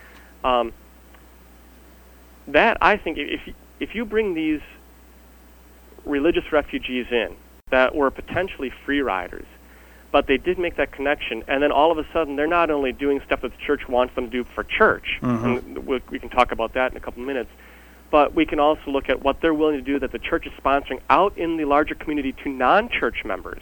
That, I think, if you bring these religious refugees in that were potentially free riders, but they did make that connection, and then all of a sudden they're not only doing stuff that the church wants them to do for church, and we can talk about that in a couple minutes, but we can also look at what they're willing to do that the church is sponsoring out in the larger community to non-church members.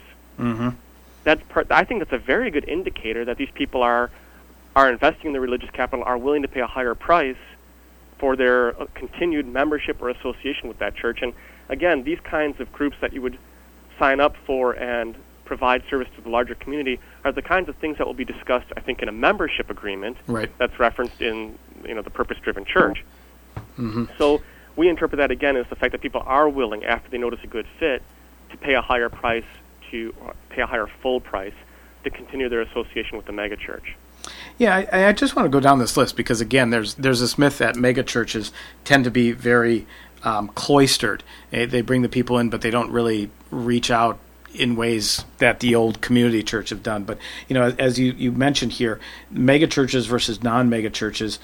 I think that's a very good indicator that these people are investing in the religious capital, are willing to pay a higher price for their continued membership or association with that church. And again, these kinds of groups that you would sign up for and provide service to the larger community are the kinds of things that will be discussed, I think, in a membership agreement that's referenced in the purpose-driven church. So we interpret that again as the fact that people are willing, after they notice a good fit, to pay a higher price, to pay a higher full price to continue their association with the megachurch. Yeah, I just want to go down this list because, again, there's this myth that megachurches tend to be very cloistered. They bring the people in, but they don't really reach out in ways that the old community church have done. But, as you mentioned here, megachurches versus non-megachurches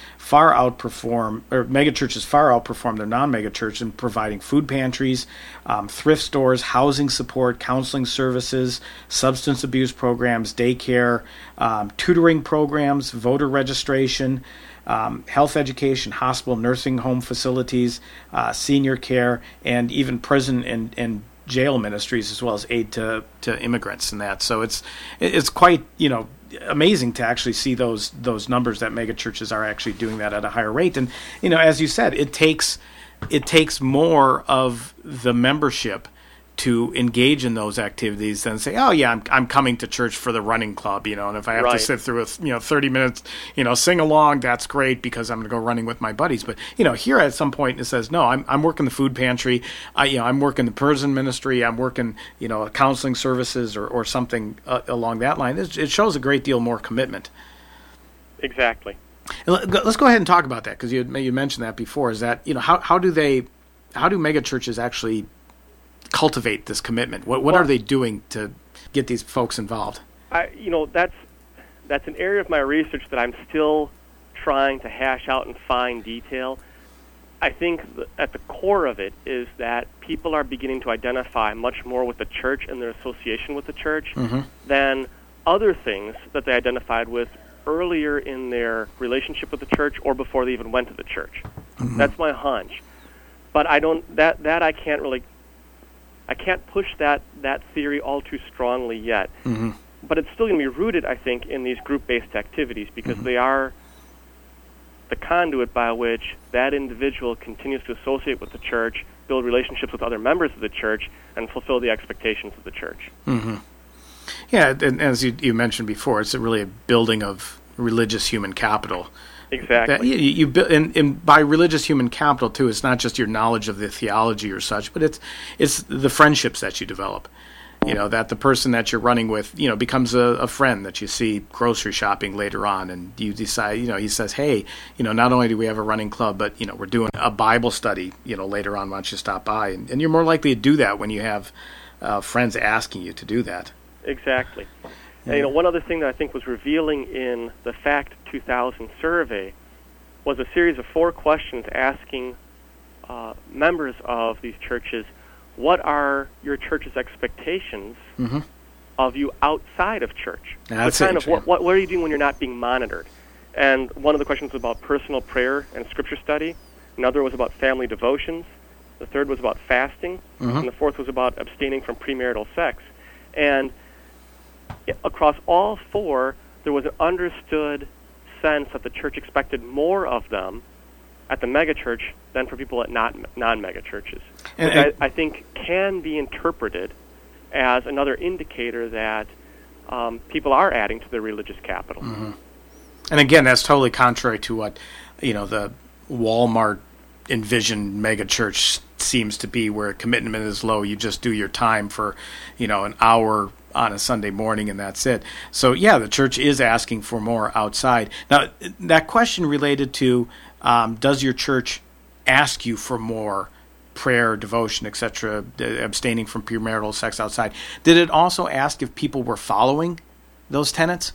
megachurches far outperform their non-megachurches in providing food pantries, thrift stores, housing support, counseling services, substance abuse programs, daycare, tutoring programs, voter registration, health education, hospital, nursing home facilities, senior care, and even prison and jail ministries, as well as aid to immigrants and that. So it's quite amazing to actually see those numbers that megachurches are actually doing that at a higher rate. And as you said, it takes more of the membership to engage in those activities than say, oh yeah, I'm coming to church for the running club, and if I have to sit through 30 minutes, sing along, that's great because I'm going to go running with my buddies. But here at some point it says, no, I'm working the food pantry, I'm working the prison ministry, I'm working counseling services or something along that line. It shows a great deal more commitment. Exactly. Let's go ahead and talk about that because you mentioned that before. Is that how do megachurches actually cultivate this commitment? What are they doing to get these folks involved? That's an area of my research that I'm still trying to hash out in fine detail. I think at the core of it is that people are beginning to identify much more with the church and their association with the church than other things that they identified with earlier in their relationship with the church or before they even went to the church. That's my hunch. But I don't I can't push that theory all too strongly yet. But it's still going to be rooted, I think, in these group-based activities because they are the conduit by which that individual continues to associate with the church, build relationships with other members of the church, and fulfill the expectations of the church. Yeah, and as you mentioned before, it's really a building of religious human capital. Exactly. And by religious human capital, too, it's not just your knowledge of the theology or such, but it's the friendships that you develop. That the person that you're running with, becomes a friend that you see grocery shopping later on, and you decide, he says, hey, not only do we have a running club, but, we're doing a Bible study, later on, why don't you stop by? And you're more likely to do that when you have friends asking you to do that. Exactly. And, one other thing that I think was revealing in the FACT 2000 survey was a series of 4 questions asking members of these churches, what are your church's expectations of you outside of church? That's what are you doing when you're not being monitored? And one of the questions was about personal prayer and scripture study. Another was about family devotions. The third was about fasting. And the fourth was about abstaining from premarital sex. And across all 4, there was an understood sense that the church expected more of them at the megachurch than for people at non-mega churches, which I think can be interpreted as another indicator that people are adding to their religious capital. And again, that's totally contrary to what the Walmart envisioned mega church seems to be, where commitment is low. You just do your time for an hour on a Sunday morning, and that's it. So yeah, the church is asking for more outside. Now, that question related to does your church ask you for more prayer, devotion, etc., abstaining from premarital sex outside? Did it also ask if people were following those tenets?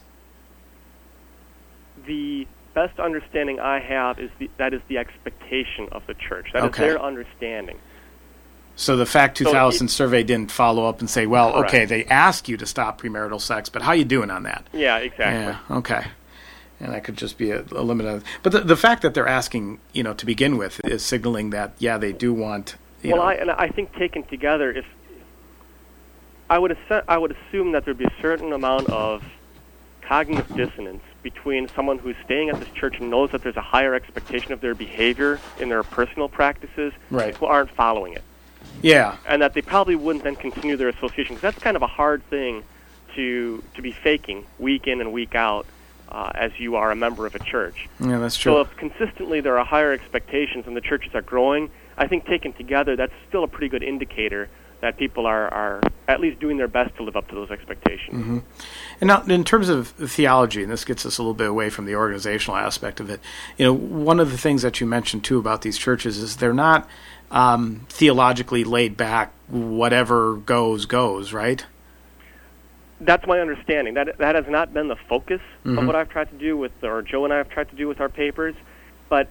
The best understanding I have is that is the expectation of the church. That is their understanding. So the FACT 2000 survey didn't follow up and say, well, correct. Okay, they ask you to stop premarital sex, but how you doing on that? Yeah, exactly. Yeah, okay. And that could just be a limit of... But the fact that they're asking, to begin with, is signaling that, yeah, they do want... I think taken together, if I would assume that there'd be a certain amount of cognitive dissonance between someone who's staying at this church and knows that there's a higher expectation of their behavior in their personal practices, right, who aren't following it. Yeah. And that they probably wouldn't then continue their association. Because that's kind of a hard thing to be faking week in and week out as you are a member of a church. Yeah, that's true. So if consistently there are higher expectations and the churches are growing, I think taken together, that's still a pretty good indicator that people are at least doing their best to live up to those expectations. And now, in terms of theology, and this gets us a little bit away from the organizational aspect of it, one of the things that you mentioned, too, about these churches is they're not theologically laid back, whatever goes, right? That's my understanding. That has not been the focus of what I've tried to do or Joe and I have tried to do with our papers. But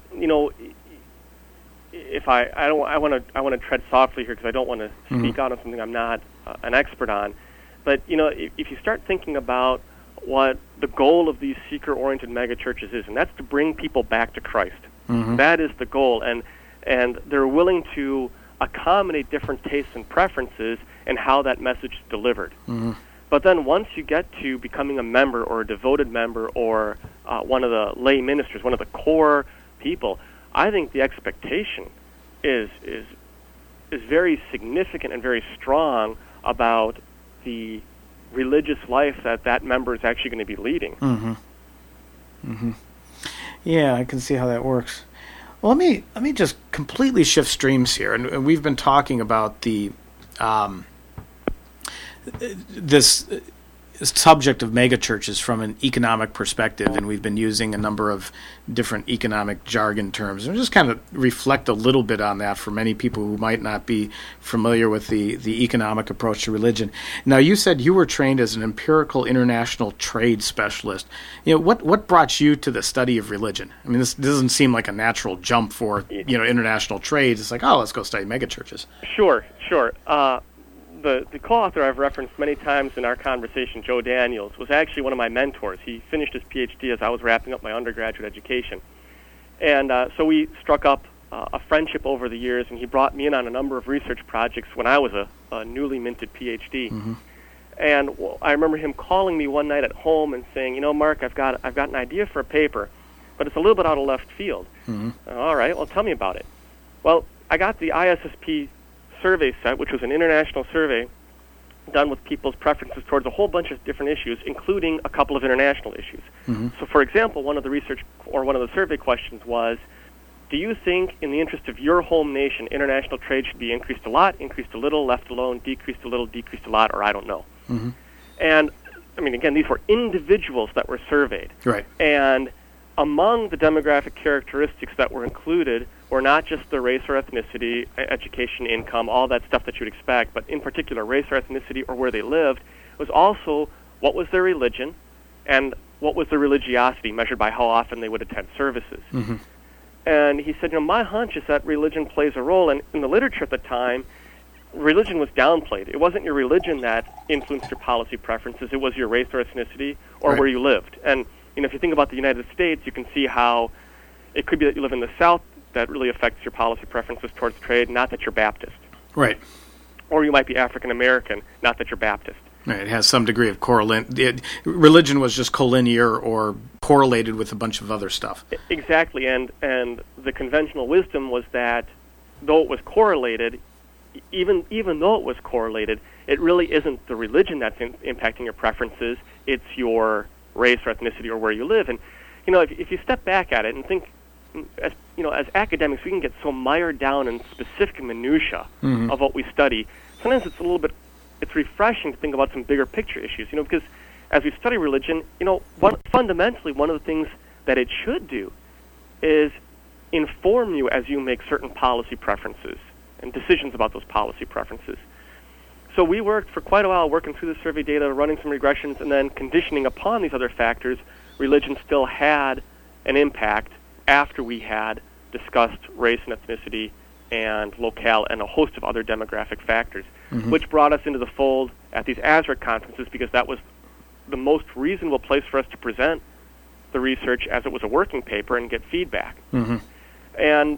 if I want to tread softly here because I don't want to speak out on something I'm not an expert on. But if you start thinking about what the goal of these seeker-oriented megachurches is, and that's to bring people back to Christ. That is the goal, and they're willing to accommodate different tastes and preferences in how that message is delivered. But then once you get to becoming a member or a devoted member or one of the lay ministers, one of the core people, I think the expectation is very significant and very strong about the religious life that member is actually going to be leading. Yeah, I can see how that works. Well, let me just completely shift streams here, and we've been talking about the this subject of megachurches from an economic perspective, and we've been using a number of different economic jargon terms, and just kind of reflect a little bit on that for many people who might not be familiar with the economic approach to religion. Now, you said you were trained as an empirical international trade specialist. What brought you to the study of religion? I mean, this doesn't seem like a natural jump for international trade. It's like, oh, let's go study megachurches. Sure. The co-author I've referenced many times in our conversation, Joe Daniels, was actually one of my mentors. He finished his PhD as I was wrapping up my undergraduate education. And so we struck up a friendship over the years, and he brought me in on a number of research projects when I was a newly minted PhD. Mm-hmm. And I remember him calling me one night at home and saying, Mark, I've got an idea for a paper, but it's a little bit out of left field. Mm-hmm. All right, well, tell me about it. Well, I got the ISSP survey set, which was an international survey done with people's preferences towards a whole bunch of different issues, including a couple of international issues. Mm-hmm. So, for example, one of the survey questions was, do you think, in the interest of your home nation, international trade should be increased a lot, increased a little, left alone, decreased a little, decreased a lot, or I don't know? Mm-hmm. And, I mean, again, these were individuals that were surveyed. Right. And among the demographic characteristics that were included were not just the race or ethnicity, education, income, all that stuff that you'd expect, but in particular race or ethnicity or where they lived. It was also what was their religion and what was their religiosity, measured by how often they would attend services. Mm-hmm. And he said, my hunch is that religion plays a role, and in the literature at the time, religion was downplayed. It wasn't your religion that influenced your policy preferences. It was your race or ethnicity or where you lived. And if you think about the United States, you can see how it could be that you live in the South that really affects your policy preferences towards trade, not that you're Baptist. Right. Or you might be African American, not that you're Baptist. Right. It has some degree of religion was just collinear or correlated with a bunch of other stuff. Exactly, and the conventional wisdom was that though it was correlated, even though it was correlated, it really isn't the religion that's impacting your preferences, it's your race or ethnicity or where you live. And, if you step back at it and think, as academics, we can get so mired down in specific minutia mm-hmm. of what we study. Sometimes it's refreshing to think about some bigger picture issues, because as we study religion, fundamentally one of the things that it should do is inform you as you make certain policy preferences and decisions about those policy preferences. So we worked for quite a while working through the survey data, running some regressions, and then conditioning upon these other factors. Religion still had an impact after we had discussed race and ethnicity and locale and a host of other demographic factors, mm-hmm. which brought us into the fold at these ASRIC conferences because that was the most reasonable place for us to present the research as it was a working paper and get feedback. Mm-hmm. And,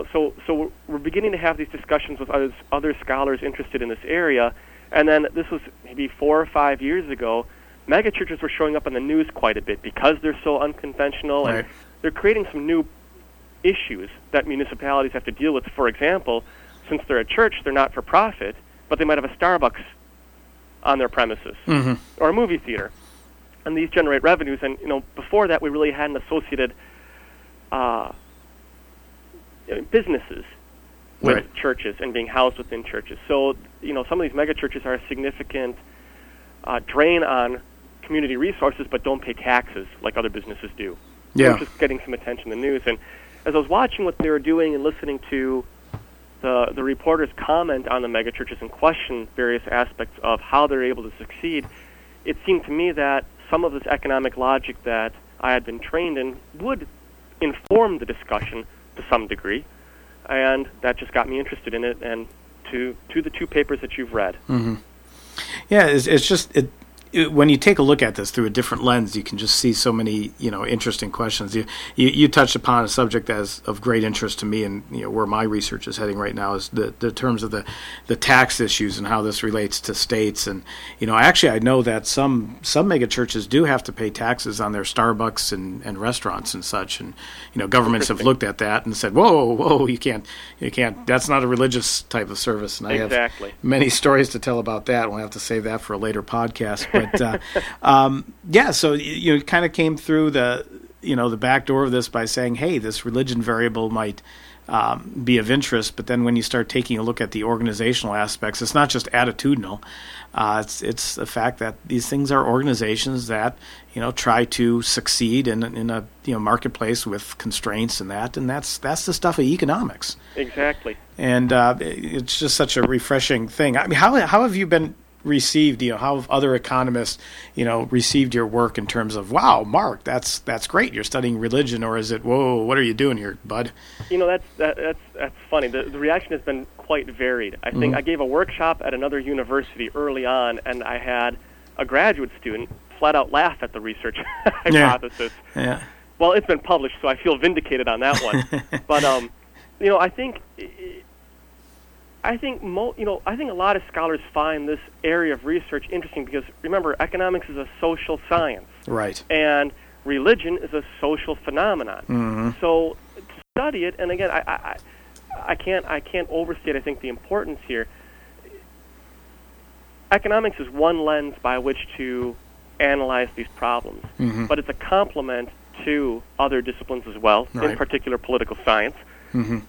so we're beginning to have these discussions with other scholars interested in this area. And then this was maybe 4 or 5 years ago. Megachurches were showing up on the news quite a bit because they're so unconventional, right. and they're creating some new issues that municipalities have to deal with. For example, since they're a church, they're not for profit, but they might have a Starbucks on their premises mm-hmm. or a movie theater. And these generate revenues. And, before that, we really hadn't associated businesses with right. churches and being housed within churches. So, some of these megachurches are a significant drain on community resources, but don't pay taxes like other businesses do. Yeah. We're just getting some attention in the news. And as I was watching what they were doing and listening to the reporters comment on the megachurches and question various aspects of how they're able to succeed, it seemed to me that some of this economic logic that I had been trained in would inform the discussion to some degree, and that just got me interested in it, and to the 2 papers that you've read. Mm-hmm. Yeah, it's just when you take a look at this through a different lens, you can just see so many, interesting questions. You touched upon a subject that's of great interest to me, and where my research is heading right now is the terms of the tax issues and how this relates to states. And actually, I know that some mega churches do have to pay taxes on their Starbucks and restaurants and such. And governments have looked at that and said, "Whoa, you can't. That's not a religious type of service." And I have many stories to tell about that. We'll have to save that for a later podcast. But so you kind of came through the back door of this by saying, hey, this religion variable might be of interest, but then when you start taking a look at the organizational aspects, it's not just attitudinal. It's the fact that these things are organizations that try to succeed in a marketplace with constraints and that's the stuff of economics. Exactly. And it's just such a refreshing thing. I mean, how have you been received? How have other economists received your work in terms of, wow, Mark, that's great, you're studying religion, or is it, whoa, what are you doing here, bud? That's funny. The reaction has been quite varied. I think I gave a workshop at another university early on, and I had a graduate student flat out laugh at the research hypothesis. Yeah. Well, it's been published, so I feel vindicated on that one. But I think a lot of scholars find this area of research interesting because, remember, economics is a social science. Right. And religion is a social phenomenon. Mm-hmm. So to study it, and again, I can't overstate, I think, the importance here. Economics is one lens by which to analyze these problems, but it's a complement to other disciplines as well, right. in particular political science, mm-hmm.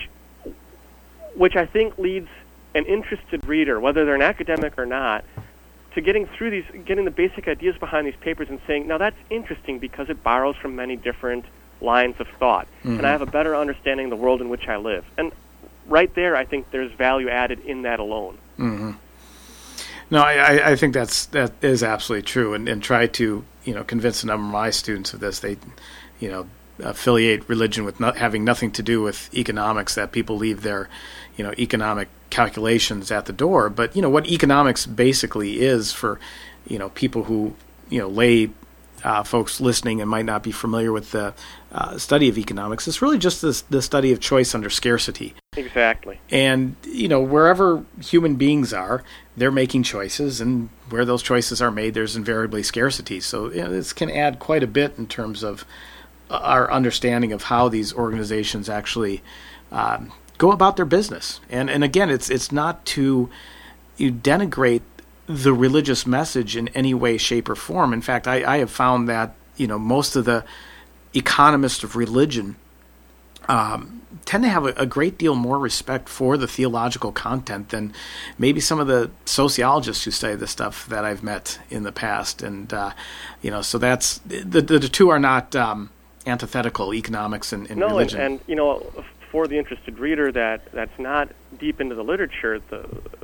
which I think leads an interested reader, whether they're an academic or not, to getting the basic ideas behind these papers and saying, now that's interesting because it borrows from many different lines of thought, and I have a better understanding of the world in which I live. And right there, I think there's value added in that alone. Mm-hmm. No, I think that is absolutely true, and try to convince a number of my students of this. They affiliate religion with having nothing to do with economics, that people leave their economic calculations at the door. But what economics basically is for people who lay folks listening and might not be familiar with the study of economics, it's really just the study of choice under scarcity. Exactly. And wherever human beings are, they're making choices, and where those choices are made, there's invariably scarcity. So this can add quite a bit in terms of our understanding of how these organizations actually go about their business. And again, it's not to denigrate the religious message in any way, shape, or form. In fact, I have found that most of the economists of religion tend to have a great deal more respect for the theological content than maybe some of the sociologists who study this stuff that I've met in the past. And so that's the two are not antithetical, economics and religion. And for the interested reader that's not deep into the literature, the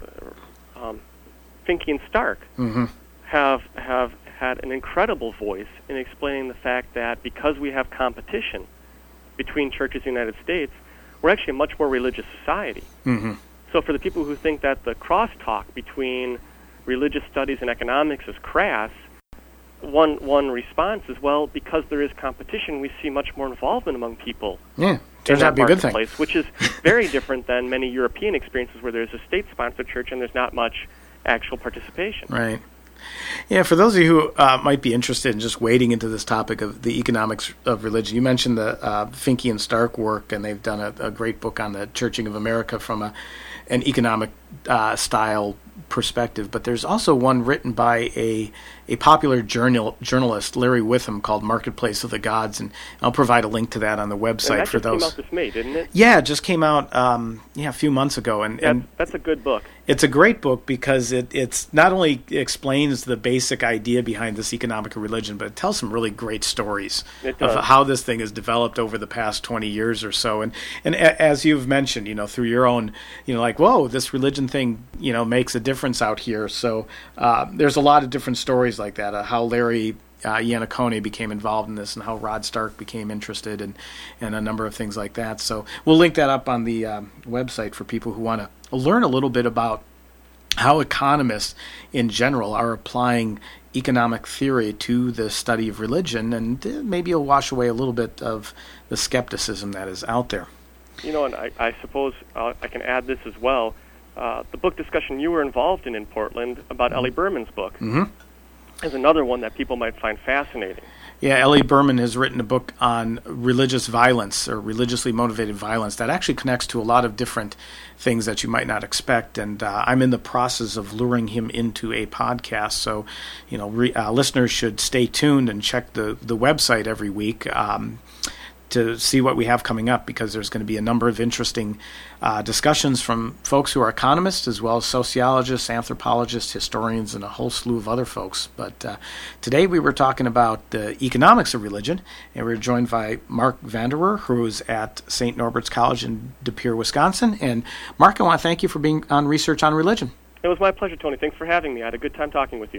Finke and Stark have had an incredible voice in explaining the fact that because we have competition between churches in the United States, we're actually a much more religious society. Mm-hmm. So for the people who think that the crosstalk between religious studies and economics is crass, one response is, well, because there is competition, we see much more involvement among people. Yeah, turns out to be a good thing. Which is very different than many European experiences where there's a state-sponsored church and there's not much actual participation. Right. Yeah, for those of you who might be interested in just wading into this topic of the economics of religion, you mentioned the Finke and Stark work, and they've done a great book on the Churching of America from an economic style perspective. But there's also one written by a popular journalist, Larry Witham, called Marketplace of the Gods, and I'll provide a link to that on the website for those. That just came out this May, didn't it? Yeah, it just came out a few months ago. And that's a good book. It's a great book because it's not only explains the basic idea behind this economic religion, but it tells some really great stories of how this thing has developed over the past 20 years or so. And as you've mentioned, through your own, like, whoa, this religion thing, makes a difference out here. So there's a lot of different stories like that, how Larry Iannacone became involved in this and how Rod Stark became interested and a number of things like that. So we'll link that up on the website for people who want to learn a little bit about how economists in general are applying economic theory to the study of religion, and maybe you'll wash away a little bit of the skepticism that is out there. And I suppose I can add this as well. The book discussion you were involved in Portland about Ellie Berman's book is another one that people might find fascinating. Yeah, Ellie Berman has written a book on religious violence or religiously motivated violence that actually connects to a lot of different things that you might not expect. And I'm in the process of luring him into a podcast. So, listeners should stay tuned and check the website every week to see what we have coming up, because there's going to be a number of interesting discussions from folks who are economists as well as sociologists, anthropologists, historians, and a whole slew of other folks. But today we were talking about the economics of religion, and we're joined by Mark Vanderer, who is at St. Norbert's College in De Pere, Wisconsin. And Mark, I want to thank you for being on Research on Religion. It was my pleasure, Tony. Thanks for having me. I had a good time talking with you.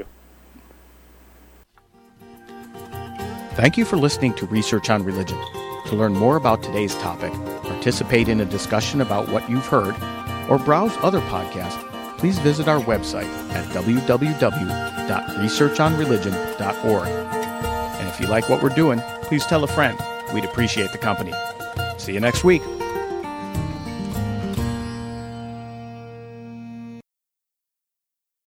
Thank you for listening to Research on Religion. To learn more about today's topic, participate in a discussion about what you've heard, or browse other podcasts, please visit our website at www.researchonreligion.org. And if you like what we're doing, please tell a friend. We'd appreciate the company. See you next week.